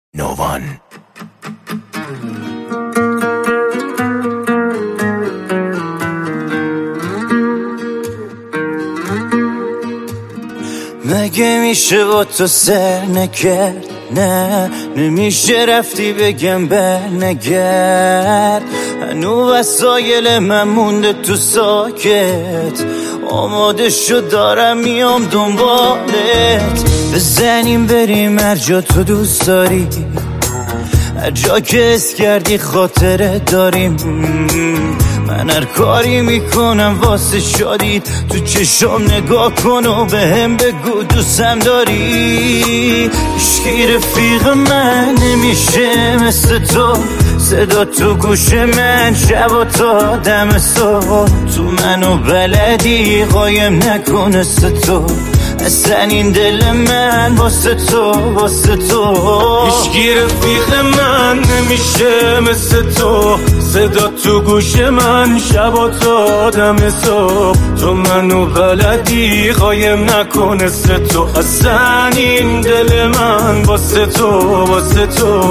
نوان. مگه میشه با تو سر نکرد؟ نه نمیشه رفتی بگم برنگرد. هنو وسایل من مونده تو ساکت، آماده شد دارم میام دنبالت. بزنیم بریم هر جا تو دوست داری، هر جا که حس کردی خاطره داریم. من هر کاری میکنم واسه شادیت، تو چشم نگاه کن و به هم بگو دوستم داری. عشقی رفیق من نمیشه مثل تو، صدا تو گوش من شب و تا دم صبح. تو منو بلدی قایم نکنست تو، اصلا این دل من واسه تو واسه تو. عشقی رفیق من نمیشه مثل تو، صدا تو گوش من شب و تا دم صبح. تو منو بلدی قایم نکنست تو، اصلا این دل من واسه تو واسه تو.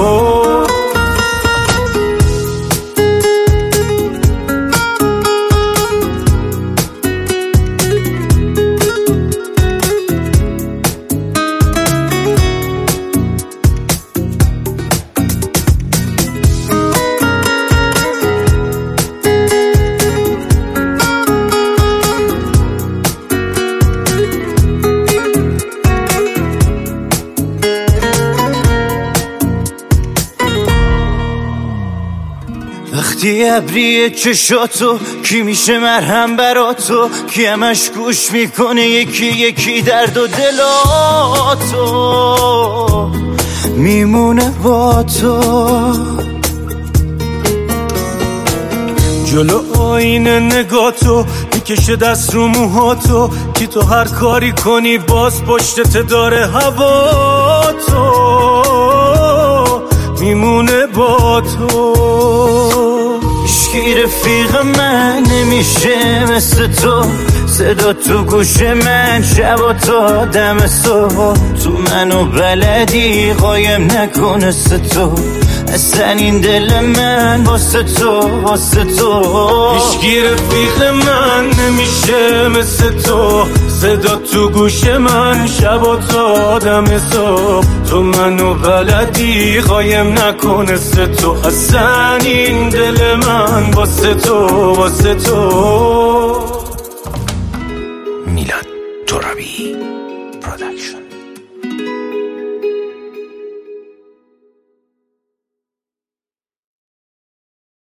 وقتی ابریه چشاتو کی میشه مرهم برا تو، کی همش گوش میکنه یکی یکی درد و دلاتو میمونه با تو. جلو آینه نگاتو میکشه دست رو موهاتو، کی تو هر کاری کنی باز پشتت داره هوا تو میمونه با تو. عشقی رفیق من نمیشه مثل تو، صدا تو گوش من شب و تا دم صبح. تو منو بلدی قایم نکنست تو، اصلا این دل من واسه تو واسه تو. عشقی رفیق من نمیشه مثل تو، صدا تو گوش من شب و تا دم صبح. تو منو بلدی قایم نکنست تو، اصلا این دل من واسه تو واسه تو.